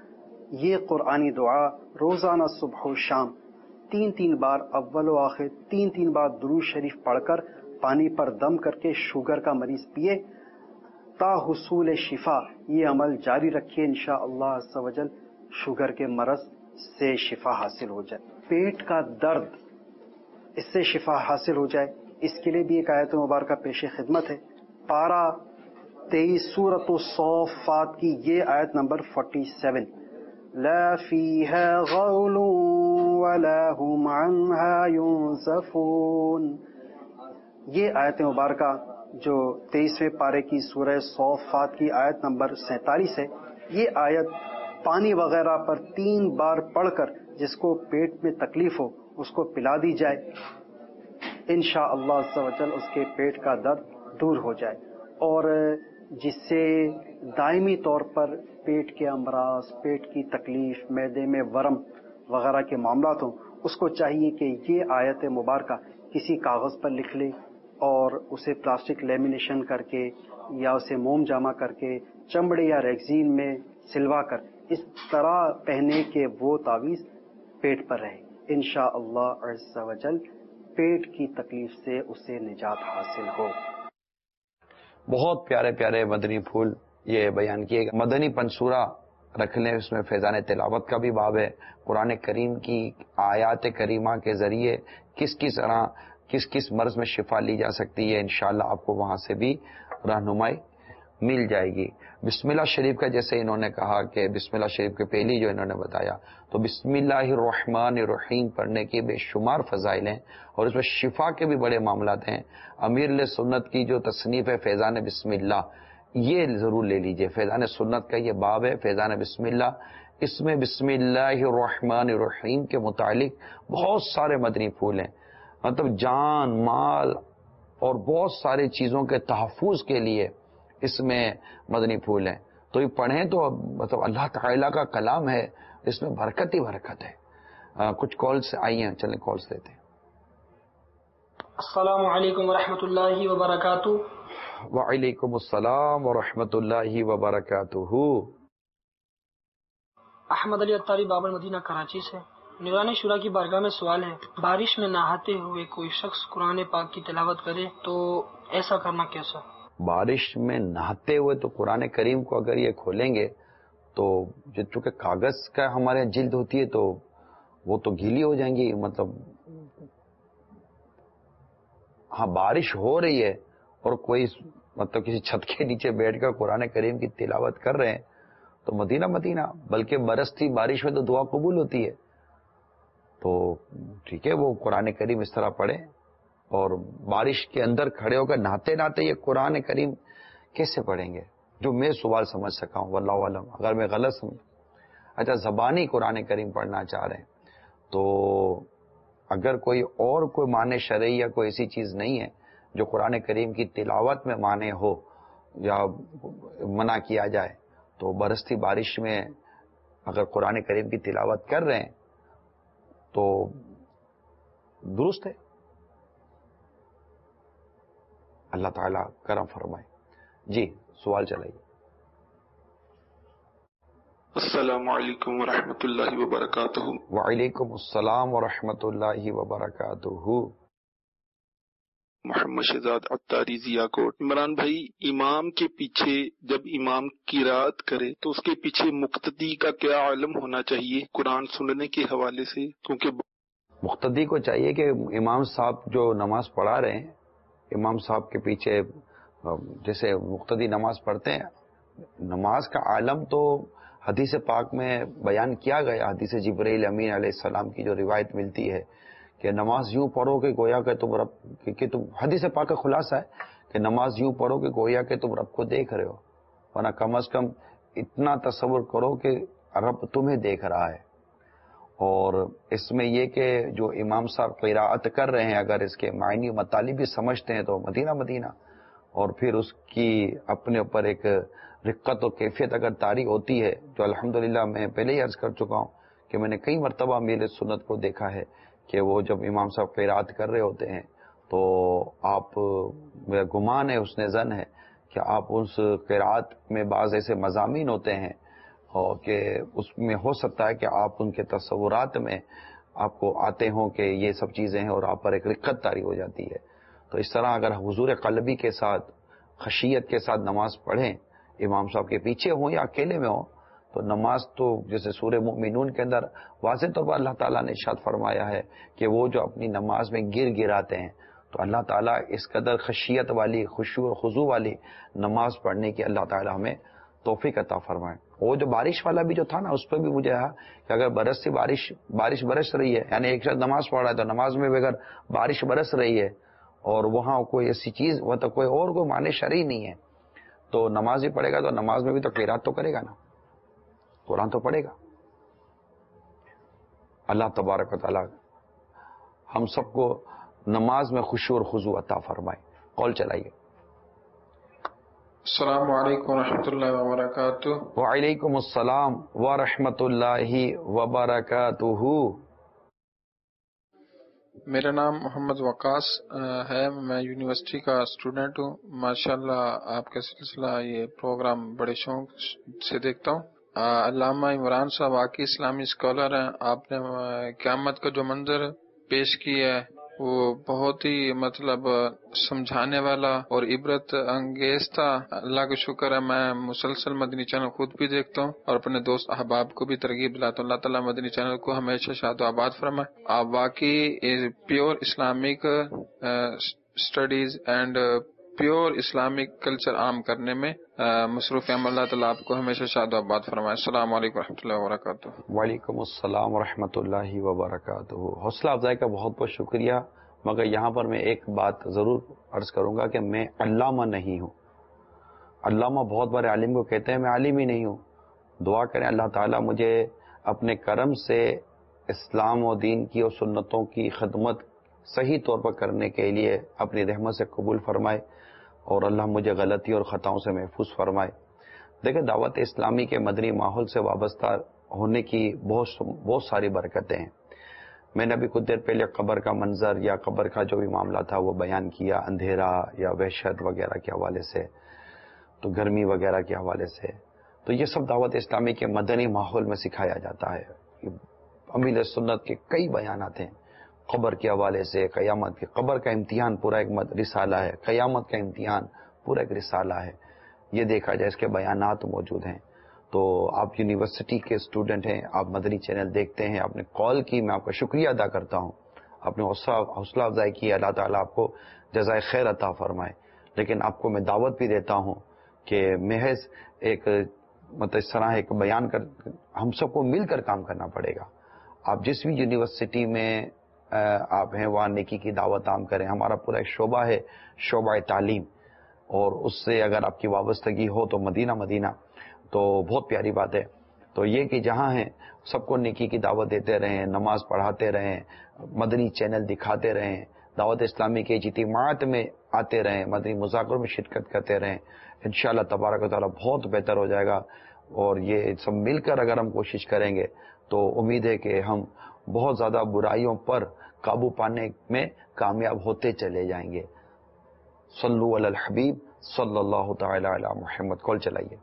یہ قرآنی دعا روزانہ صبح و شام تین تین بار اول و آخر تین تین بار درود شریف پڑھ کر پانی پر دم کر کے شوگر کا مریض پیے تا حصول شفا. یہ عمل جاری رکھیے، انشاءاللہ عز و جل شوگر کے مرض سے شفا حاصل ہو جائے. پیٹ کا درد اس سے شفا حاصل ہو جائے، اس کے لیے بھی ایک آیت مبارکہ پیش خدمت ہے. پارہ تیئیس سورۃ الصافات کی یہ آیت نمبر سینتالیس، لا فیہا غول ولا هم عنہا ینزفون. یہ آیت مبارکہ جو تیئیسویں پارے کی سورہ صافات کی آیت نمبر سینتالیس ہے، یہ آیت پانی وغیرہ پر تین بار پڑھ کر جس کو پیٹ میں تکلیف ہو اس کو پلا دی جائے، انشاءاللہ عز و جل اس کے پیٹ کا درد دور ہو جائے. اور جس سے دائمی طور پر پیٹ کے امراض، پیٹ کی تکلیف، معدے میں ورم وغیرہ کے معاملات ہوں، اس کو چاہیے کہ یہ آیت مبارکہ کسی کاغذ پر لکھ لے اور اسے پلاسٹک لیمینیشن کر کے یا اسے موم جامہ کر کے چمڑے یا ریگزین میں سلوا کر اس طرح پہنے کہ وہ تعویذ پیٹ پر رہے. انشاءاللہ عز و جل پیٹ کی تکلیف سے اسے نجات حاصل ہو. بہت پیارے پیارے مدنی پھول یہ بیان کیے گا. مدنی پنسورہ رکھ لیں، اس میں فیضان تلاوت کا بھی باب ہے. قرآن کریم کی آیات کریمہ کے ذریعے کس کس طرح کس کس مرض میں شفا لی جا سکتی ہے، انشاءاللہ آپ کو وہاں سے بھی رہنمائی مل جائے گی. بسم اللہ شریف کا جیسے انہوں نے کہا کہ بسم اللہ شریف کے پہلی جو انہوں نے بتایا، تو بسم اللہ الرحمن الرحیم پڑھنے کے بے شمار فضائل ہیں اور اس میں شفا کے بھی بڑے معاملات ہیں. امیر سنت کی جو تصنیف ہے فیضان بسم اللہ، یہ ضرور لے لیجئے. فیضان سنت کا یہ باب ہے فیضان بسم اللہ، اس میں بسم اللہ الرحمن الرحیم کے متعلق بہت سارے مدنی پھول ہیں. مطلب جان، مال اور بہت ساری چیزوں کے تحفظ کے لیے اس میں مدنی پھول ہیں. تو یہ پڑھیں تو مطلب اللہ تعالیٰ کا کلام ہے، اس میں برکت ہی برکت ہے. آ, کچھ کالز آئی ہیں، چلیں کالز لیتے ہیں. السلام علیکم ورحمۃ اللہ وبرکاتہ. وعلیکم السلام ورحمۃ اللہ وبرکاتہ. احمد علی اتاری بابر مدینہ کراچی سے. نگران شورا کی بارگاہ میں سوال ہے، بارش میں نہاتے ہوئے کوئی شخص قرآن پاک کی تلاوت کرے تو ایسا کرنا کیسا؟ بارش میں نہاتے ہوئے تو قرآن کریم کو اگر یہ کھولیں گے تو چونکہ کاغذ کا ہمارے جلد ہوتی ہے تو وہ تو گیلی ہو جائیں گی. مطلب ہاں بارش ہو رہی ہے اور کوئی مطلب کسی چھت کے نیچے بیٹھ کر قرآن کریم کی تلاوت کر رہے ہیں تو مدینہ مدینہ، بلکہ برستی بارش میں تو دعا قبول ہوتی ہے. تو ٹھیک ہے، وہ قرآن کریم اس طرح پڑھیں. اور بارش کے اندر کھڑے ہو کر نہاتے نہاتے یہ قرآن کریم کیسے پڑھیں گے؟ جو میں سوال سمجھ سکا ہوں، واللہ علم، اگر میں غلط سمجھ. اچھا، زبانی قرآن کریم پڑھنا چاہ رہے ہیں تو اگر کوئی اور کوئی معنی شرعی یا کوئی ایسی چیز نہیں ہے جو قرآن کریم کی تلاوت میں معنی ہو یا منع کیا جائے، تو برستی بارش میں اگر قرآن کریم کی تلاوت کر رہے ہیں تو درست ہے. اللہ تعالیٰ کرم فرمائے. جی سوال چلائیے. السلام علیکم ورحمۃ اللہ وبرکاتہ. وعلیکم السلام ورحمۃ اللہ وبرکاتہ. محمد شہزاد اتاری ضیا کوٹ. عمران بھائی، امام کے پیچھے جب امام قرات کرے تو اس کے پیچھے مقتدی کا کیا علم ہونا چاہیے قرآن سننے کے حوالے سے؟ کیونکہ مقتدی کو چاہیے کہ امام صاحب جو نماز پڑھا رہے ہیں، امام صاحب کے پیچھے جیسے مقتدی نماز پڑھتے ہیں، نماز کا عالم تو حدیث پاک میں بیان کیا گیا. حدیث جبرائیل امین علیہ السلام کی جو روایت ملتی ہے کہ نماز یوں پڑھو کہ گویا کہ تم رب کہ تم حدیث پاک کا خلاصہ ہے کہ نماز یوں پڑھو کہ گویا کہ تم رب کو دیکھ رہے ہو، ورنہ کم از کم اتنا تصور کرو کہ رب تمہیں دیکھ رہا ہے. اور اس میں یہ کہ جو امام صاحب قراءت کر رہے ہیں اگر اس کے معنی و مطالب بھی سمجھتے ہیں تو مدینہ مدینہ، اور پھر اس کی اپنے اوپر ایک رقت و کیفیت اگر طاری ہوتی ہے، جو الحمدللہ میں پہلے ہی عرض کر چکا ہوں کہ میں نے کئی مرتبہ میرے سنت کو دیکھا ہے کہ وہ جب امام صاحب قراءت کر رہے ہوتے ہیں تو آپ، میرا گمان ہے، حسن ظن ہے کہ آپ اس قراءت میں بعض ایسے مضامین ہوتے ہیں اور کہ اس میں ہو سکتا ہے کہ آپ ان کے تصورات میں آپ کو آتے ہوں کہ یہ سب چیزیں ہیں اور آپ پر ایک رقت طاری ہو جاتی ہے. تو اس طرح اگر حضور قلبی کے ساتھ، خشیت کے ساتھ نماز پڑھیں، امام صاحب کے پیچھے ہوں یا اکیلے میں ہوں، تو نماز تو جیسے سورہ مومنون کے اندر واضح طور پر اللہ تعالیٰ نے ارشاد فرمایا ہے کہ وہ جو اپنی نماز میں گر گراتے ہیں تو اللہ تعالیٰ اس قدر خشیت والی، خشوع و خضوع والی نماز پڑھنے کی اللہ تعالیٰ ہمیں توفیق عطا فرمائے. وہ جو بارش والا بھی جو تھا نا، اس پہ بھی مجھے کہا کہ اگر برس سے بارش بارش برس رہی ہے، یعنی ایک شخص نماز پڑھ رہا ہے تو نماز میں بھی اگر بارش برس رہی ہے اور وہاں کوئی ایسی چیز وہ تو کوئی اور کوئی معنی شرعی نہیں ہے، تو نماز ہی پڑھے گا تو نماز میں بھی تو قرات تو کرے گا نا، قرآن تو پڑھے گا. اللہ تبارک و تعالیٰ ہم سب کو نماز میں خشوع اور خضوع عطا فرمائے. قول چلائیے. السلام علیکم ورحمۃ اللہ وبرکاتہ. وعلیکم السلام ورحمۃ اللہ وبرکاتہ. میرا نام محمد وقاص ہے، میں یونیورسٹی کا اسٹوڈنٹ ہوں. ماشاءاللہ آپ کا سلسلہ یہ پروگرام بڑے شوق سے دیکھتا ہوں. علامہ عمران صاحب واقعی اسلامی اسکالر ہیں. آپ نے قیامت کا جو منظر پیش کیا ہے وہ بہت ہی مطلب سمجھانے والا اور عبرت انگیز تھا. اللہ کا شکر ہے میں مسلسل مدنی چینل خود بھی دیکھتا ہوں اور اپنے دوست احباب کو بھی ترغیب دلاتا ہوں. اللہ تعالیٰ مدنی چینل کو ہمیشہ شاد و آباد فرمائے. آپ واقعی pure Islamic studies and pure Islamic culture عام کرنے میں مصروف ہیں. اللہ تعالیٰ آپ کو ہمیشہ شاد و آباد فرمائے. السلام علیکم و رحمۃ اللہ وبرکاتہ. وعلیکم السلام ورحمۃ اللہ وبرکاتہ. حوصلہ افزائی کا بہت بہت شکریہ. مگر یہاں پر میں ایک بات ضرور عرض کروں گا کہ میں علامہ نہیں ہوں. علامہ بہت بڑے عالم کو کہتے ہیں، میں عالم ہی نہیں ہوں. دعا کریں اللہ تعالیٰ مجھے اپنے کرم سے اسلام و دین کی اور سنتوں کی خدمت صحیح طور پر کرنے کے لیے اپنی رحمت سے قبول فرمائے اور اللہ مجھے غلطی اور خطاؤں سے محفوظ فرمائے. دیکھیں، دعوت اسلامی کے مدنی ماحول سے وابستہ ہونے کی بہت بہت ساری برکتیں ہیں. میں نے ابھی کچھ دیر پہلے قبر کا منظر یا قبر کا جو بھی معاملہ تھا وہ بیان کیا، اندھیرا یا وحشت وغیرہ کے حوالے سے، تو گرمی وغیرہ کے حوالے سے. تو یہ سب دعوت اسلامی کے مدنی ماحول میں سکھایا جاتا ہے. امیل سنت کے کئی بیانات ہیں قبر کے حوالے سے، قیامت کے. قبر کا امتحان پورا ایک رسالہ ہے، قیامت کا امتحان پورا ایک رسالہ ہے. یہ دیکھا جائے اس کے بیانات موجود ہیں. تو آپ یونیورسٹی کے اسٹوڈنٹ ہیں، آپ مدنی چینل دیکھتے ہیں، آپ نے کال کی، میں آپ کا شکریہ ادا کرتا ہوں. آپ نے حوصلہ افزائی کی، اللہ تعالیٰ آپ کو جزائے خیر عطا فرمائے. لیکن آپ کو میں دعوت بھی دیتا ہوں کہ محض ایک مطلب اس طرح ایک بیان کر ہم سب کو مل کر کام کرنا پڑے گا. آپ جس بھی یونیورسٹی میں آپ ہیں وہاں نیکی کی دعوت عام کریں. ہمارا پورا ایک شعبہ ہے، شعبہ تعلیم، اور اس سے اگر آپ کی وابستگی ہو تو مدینہ مدینہ تو بہت پیاری بات ہے. تو یہ کہ جہاں ہیں سب کو نیکی کی دعوت دیتے رہیں، نماز پڑھاتے رہیں، مدنی چینل دکھاتے رہیں، دعوت اسلامی کے اجتماعات میں آتے رہیں، مدنی مذاکروں میں شرکت کرتے رہیں. انشاءاللہ تبارک و تعالیٰ بہت بہتر ہو جائے گا. اور یہ سب مل کر اگر ہم کوشش کریں گے تو امید ہے کہ ہم بہت زیادہ برائیوں پر قابو پانے میں کامیاب ہوتے چلے جائیں گے. صلو علی الحبیب صلی اللہ تعالی علی محمد. کال چلائیے.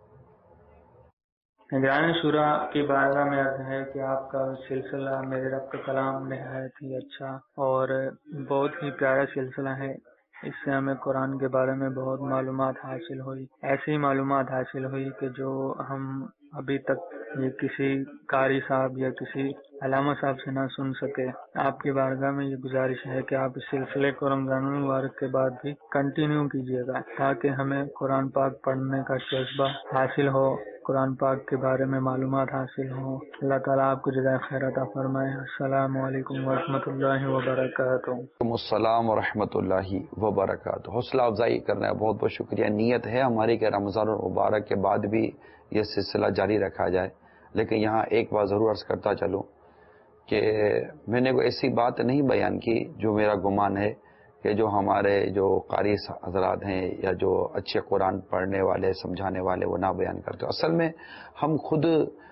نگران شورا کی بارگاہ میں عرض ہے کہ آپ کا سلسلہ میرے رب کا کلام نہایت ہی اچھا اور بہت ہی پیارا سلسلہ ہے. اس سے ہمیں قرآن کے بارے میں بہت معلومات حاصل ہوئی، ایسی معلومات حاصل ہوئی کہ جو ہم ابھی تک یہ کسی قاری صاحب یا کسی علامہ صاحب سے نہ سن سکے. آپ کی بارگاہ میں یہ گزارش ہے کہ آپ اس سلسلے کو رمضان المبارک کے بعد بھی کنٹینیو کیجیے گا تاکہ ہمیں قرآن پاک پڑھنے کا جذبہ حاصل ہو، قرآن پاک کے بارے میں معلومات حاصل ہوں. اللہ تعالیٰ آپ کو جزائے خیر عطا فرمائے. السلام علیکم ورحمۃ اللہ وبرکاتہ. وعلیکم السلام ورحمۃ اللہ وبرکاتہ. حوصلہ افزائی کرنا ہے، بہت بہت شکریہ. نیت ہے ہماری کہ رمضان المبارک کے بعد بھی یہ سلسلہ جاری رکھا جائے. لیکن یہاں ایک بات ضرور عرض کرتا چلوں کہ میں نے کوئی ایسی بات نہیں بیان کی جو میرا گمان ہے کہ جو ہمارے جو قاری حضرات ہیں یا جو اچھے قرآن پڑھنے والے سمجھانے والے وہ نہ بیان کرتے. اصل میں ہم خود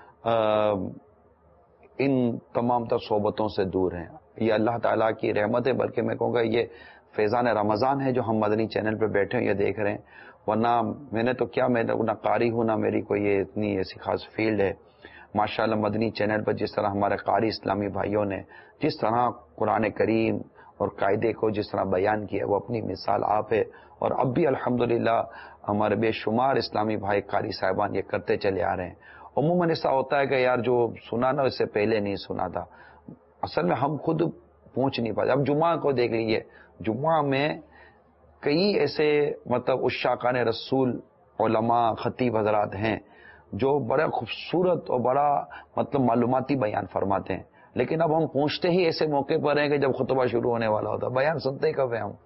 ان تمام تر صحبتوں سے دور ہیں. یہ اللہ تعالیٰ کی رحمت ہے، بلکہ میں کہوں گا یہ فیضان رمضان ہے جو ہم مدنی چینل پہ بیٹھے ہیں یہ دیکھ رہے ہیں. ورنہ میں نے تو کیا، میں نہ قاری ہوں نہ میری کوئی یہ اتنی ایسی خاص فیلڈ ہے. ماشاءاللہ مدنی چینل پر جس طرح ہمارے قاری اسلامی بھائیوں نے جس طرح قرآن کریم اور قاعدے کو جس طرح بیان کیا وہ اپنی مثال آپ ہے. اور اب بھی الحمدللہ ہمارے بے شمار اسلامی بھائی قاری صاحبان یہ کرتے چلے آ رہے ہیں. عموماً ایسا ہوتا ہے کہ یار جو سنا نا اس سے پہلے نہیں سنا تھا. اصل میں ہم خود پہنچ نہیں پاتے. اب جمعہ کو دیکھ لیجیے, جمعہ میں کئی ایسے مطلب عشاقان رسول علماء خطیب حضرات ہیں جو بڑا خوبصورت اور بڑا مطلب معلوماتی بیان فرماتے ہیں, لیکن اب ہم پہنچتے ہی ایسے موقع پر ہیں کہ جب خطبہ شروع ہونے والا ہوتا ہے. بیان سنتے ہی کب ہیں ہم؟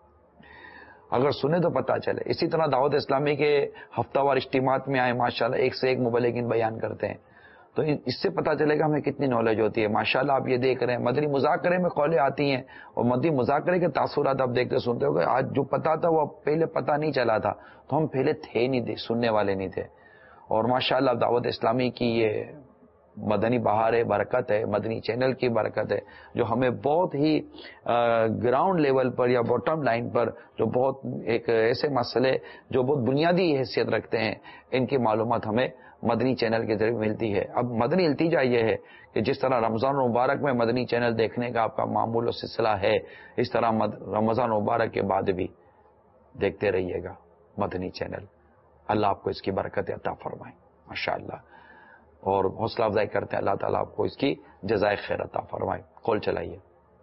اگر سنیں تو پتہ چلے. اسی طرح دعوت اسلامی کے ہفتہ وار اجتماعات میں آئے ماشاءاللہ ایک سے ایک مبلغین بیان کرتے ہیں, تو اس سے پتہ چلے گا ہمیں کتنی نالج ہوتی ہے. ماشاءاللہ آپ یہ دیکھ رہے ہیں مدنی مذاکرے میں قولیں آتی ہیں, اور مدنی مذاکرے کے تاثرات آپ دیکھتے سنتے ہو کہ آج جو پتہ تھا وہ پہلے پتہ نہیں چلا تھا, تو ہم پہلے تھے نہیں, سننے والے نہیں تھے. اور ماشاءاللہ دعوت اسلامی کی یہ مدنی بہار ہے, برکت ہے, مدنی چینل کی برکت ہے, جو ہمیں بہت ہی گراؤنڈ لیول پر یا باٹم لائن پر جو بہت ایک ایسے مسئلے جو بہت بنیادی حیثیت رکھتے ہیں, ان کی معلومات ہمیں مدنی چینل کے ذریعے ملتی ہے. اب مدنی التجا یہ ہے کہ جس طرح رمضان مبارک میں مدنی چینل دیکھنے کا آپ کا معمول و سلسلہ ہے, اس طرح رمضان مبارک کے بعد بھی دیکھتے رہیے گا مدنی چینل. اللہ آپ کو اس کی برکت عطا فرمائے ماشاءاللہ, اور حوصلہ افزائی کرتے ہیں اللہ تعالیٰ آپ کو اس کی جزائے خیر عطا فرمائے. کال چلائیے.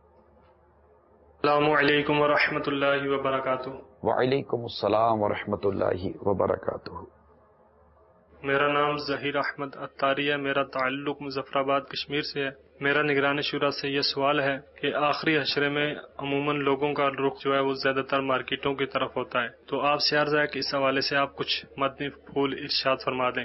السلام علیکم ورحمۃ اللہ وبرکاتہ. وعلیکم السلام ورحمۃ اللہ وبرکاتہ. میرا نام ظہیر احمد اتاری ہے. میرا تعلق مظفر آباد کشمیر سے ہے. میرا نگران شورا سے یہ سوال ہے کہ آخری حشرے میں عموماً لوگوں کا رخ جو ہے وہ زیادہ تر مارکیٹوں کی طرف ہوتا ہے, تو آپ سے عرض ہے کہ اس حوالے سے آپ کچھ مدنی پھول ارشاد فرما دیں.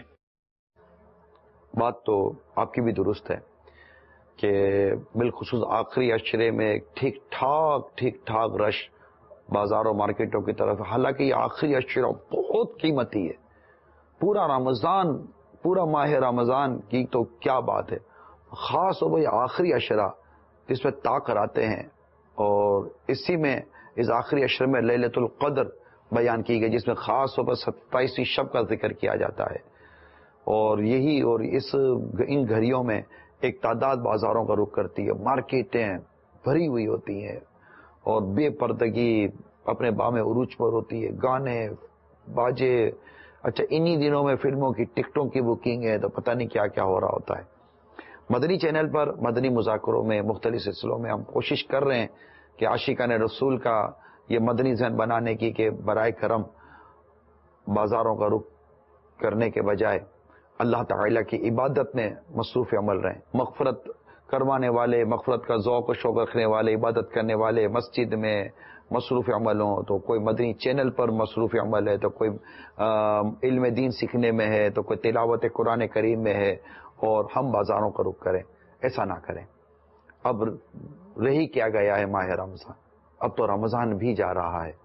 بات تو آپ کی بھی درست ہے کہ بالخصوص آخری عشرے میں ٹھیک ٹھاک ٹھیک ٹھاک رش بازاروں مارکیٹوں کی طرف. حالانکہ یہ آخری عشرہ بہت قیمتی ہے. پورا رمضان, پورا ماہ رمضان کی تو کیا بات ہے, خاص ہو یہ آخری عشرہ جس میں طاق آتے ہیں, اور اسی میں اس آخری عشرے میں لیلۃ القدر بیان کی گئی جس میں خاص طور پر ستائیسویں شب کا ذکر کیا جاتا ہے. اور یہی اور اس ان گھڑیوں میں ایک تعداد بازاروں کا رخ کرتی ہے, مارکیٹیں بھری ہوئی ہوتی ہیں اور بے پردگی اپنے بام عروج پر ہوتی ہے, گانے باجے. اچھا انہی دنوں میں فلموں کی ٹکٹوں کی بکنگ ہے, تو پتہ نہیں کیا کیا ہو رہا ہوتا ہے. مدنی چینل پر مدنی مذاکروں میں مختلف سلسلوں میں ہم کوشش کر رہے ہیں کہ عاشقان رسول کا یہ مدنی ذہن بنانے کی کہ برائے کرم بازاروں کا رخ کرنے کے بجائے اللہ تعالیٰ کی عبادت میں مصروف عمل رہیں. مغفرت کروانے والے, مغفرت کا ذوق و شوق رکھنے والے, عبادت کرنے والے مسجد میں مصروف عمل ہوں, تو کوئی مدنی چینل پر مصروف عمل ہے, تو کوئی علم دین سیکھنے میں ہے, تو کوئی تلاوت قرآن کریم میں ہے, اور ہم بازاروں کا رخ کریں. ایسا نہ کریں. اب رہی کیا گیا ہے ماہ رمضان, اب تو رمضان بھی جا رہا ہے.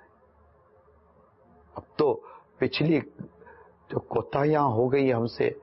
اب تو پچھلی جو کوتاہیاں ہو گئی ہم سے,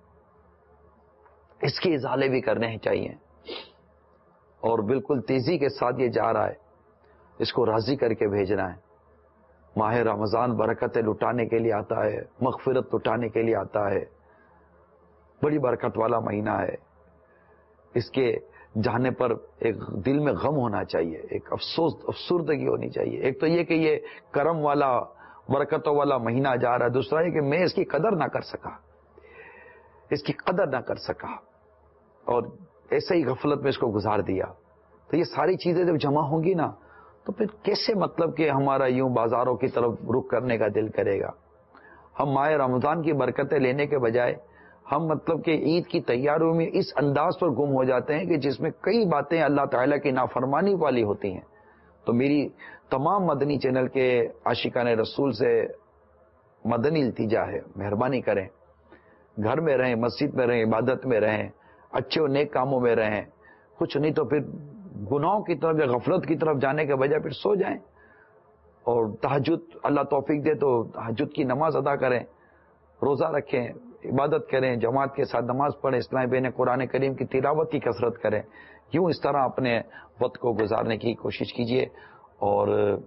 اس کے ازالے بھی کرنے چاہیے, اور بالکل تیزی کے ساتھ یہ جا رہا ہے, اس کو راضی کر کے بھیجنا ہے. ماہ رمضان برکتیں لٹانے کے لیے آتا ہے, مغفرت لٹانے کے لیے آتا ہے, بڑی برکت والا مہینہ ہے. اس کے جانے پر ایک دل میں غم ہونا چاہیے, ایک افسوس افسردگی ہونی چاہیے. ایک تو یہ کہ یہ کرم والا برکتوں والا مہینہ جا رہا ہے, دوسرا یہ کہ میں اس کی قدر نہ کر سکا, اس کی قدر نہ کر سکا اور ایسے ہی غفلت میں اس کو گزار دیا. تو یہ ساری چیزیں جب جمع ہوں گی نا, تو پھر کیسے مطلب کہ ہمارا یوں بازاروں کی طرف رخ کرنے کا دل کرے گا. ہم ماہ رمضان کی برکتیں لینے کے بجائے ہم مطلب کہ عید کی تیاریوں میں اس انداز پر گم ہو جاتے ہیں کہ جس میں کئی باتیں اللہ تعالیٰ کی نافرمانی والی ہوتی ہیں. تو میری تمام مدنی چینل کے عاشقان رسول سے مدنی التجا ہے, مہربانی کریں, گھر میں رہیں, مسجد میں رہیں, عبادت میں رہیں, اچھے و نیک کاموں میں رہیں. کچھ نہیں تو پھر گناہوں کی طرف یا غفلت کی طرف جانے کے بجائے پھر سو جائیں, اور تہجد اللہ توفیق دے تو تہجد کی نماز ادا کریں, روزہ رکھیں, عبادت کریں, جماعت کے ساتھ نماز پڑھیں, اسلامی بین قرآن کریم کی تلاوت کی کثرت کریں. یوں اس طرح اپنے وقت کو گزارنے کی کوشش کیجیے اور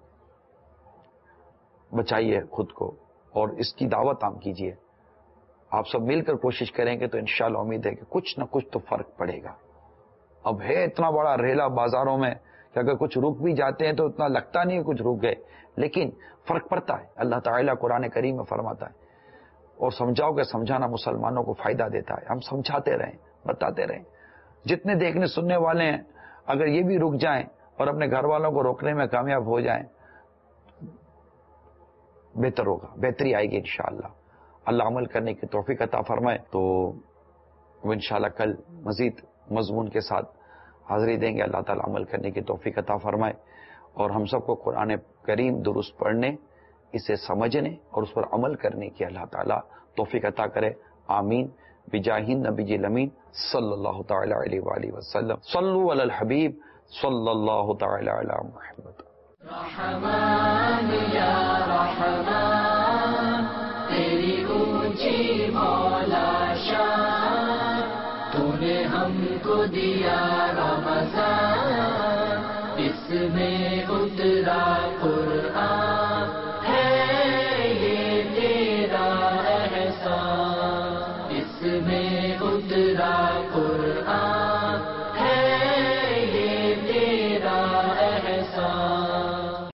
بچائیے خود کو, اور اس کی دعوت عام کیجیے. آپ سب مل کر کوشش کریں گے تو انشاءاللہ امید ہے کہ کچھ نہ کچھ تو فرق پڑے گا. اب ہے اتنا بڑا ریلا بازاروں میں کہ اگر کچھ رک بھی جاتے ہیں تو اتنا لگتا نہیں کچھ رک گئے, لیکن فرق پڑتا ہے. اللہ تعالیٰ قرآن کریم میں فرماتا ہے, اور سمجھاؤ کہ سمجھانا مسلمانوں کو فائدہ دیتا ہے. ہم سمجھاتے رہیں, بتاتے رہیں. جتنے دیکھنے سننے والے ہیں اگر یہ بھی رک جائیں اور اپنے گھر والوں کو روکنے میں کامیاب ہو جائیں بہتر ہوگا، بہتری آئے گی انشاءاللہ۔ اللہ عمل کرنے کی توفیق عطا فرمائے۔ تو وہ انشاءاللہ کل مزید مضمون کے ساتھ حاضری دیں گے۔ اللہ تعالیٰ عمل کرنے کی توفیق عطا فرمائے اور ہم سب کو قرآن کریم درست پڑھنے، اسے سمجھنے اور اس پر عمل کرنے کی اللہ تعالیٰ توفیق عطا کرے، آمین بجاہ النبی الامین صلی اللہ تعالی علیہ وآلہ وسلم۔ صلو علی الحبیب صلی اللہ تعالی علی محمد۔ رحمان یا رحمان تیری اونچی مولا شان، تو نے ہم کو دیا رمضان، اس میں اترا قرآن، ہے یہ تیرا احسان، اس میں